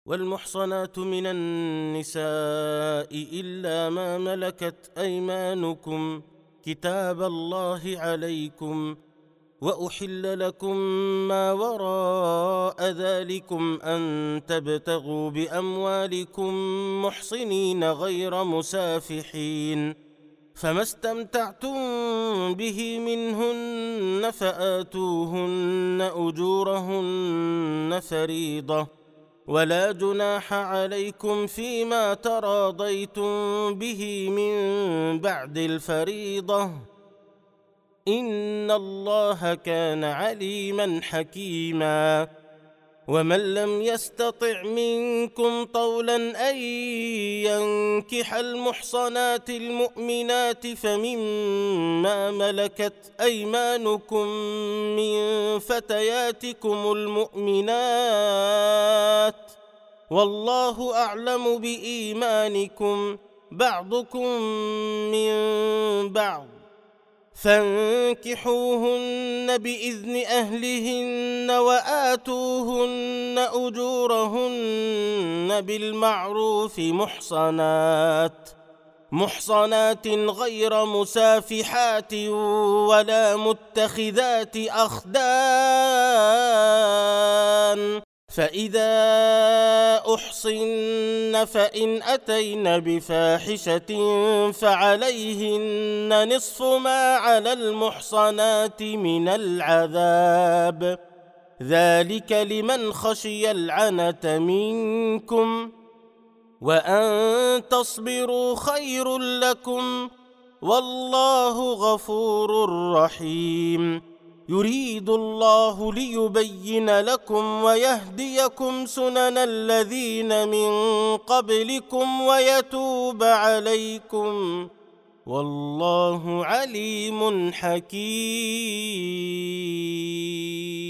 والمحصنات من النساء إلا ما ملكت أيمانكم كتاب الله عليكم، وأحل لكم ما وراء ذلكم أن تبتغوا بأموالكم محصنين غير مسافحين، فما استمتعتم به منهن فآتوهن أجورهن فريضة، ولا جناح عليكم فيما تراضيتم به من بعد الفريضة، إن الله كان عليما حكيما. ومن لم يستطع منكم طولا أن ينكح المحصنات المؤمنات فمما ملكت أيمانكم من فتياتكم المؤمنات، والله أعلم بإيمانكم، بعضكم من بعض، فانكحوهن بإذن أهلهن وآتوهن أجورهن بالمعروف محصنات غير مسافحات ولا متخذات أخدان، فإذا أحصن فإن أتين بفاحشة فعليهن نصف ما على المحصنات من العذاب، ذلك لمن خشي العنة منكم، وأن تصبروا خير لكم، والله غفور رحيم. يريد الله ليبين لكم ويهديكم سنن الذين من قبلكم ويتوب عليكم، والله عليم حكيم.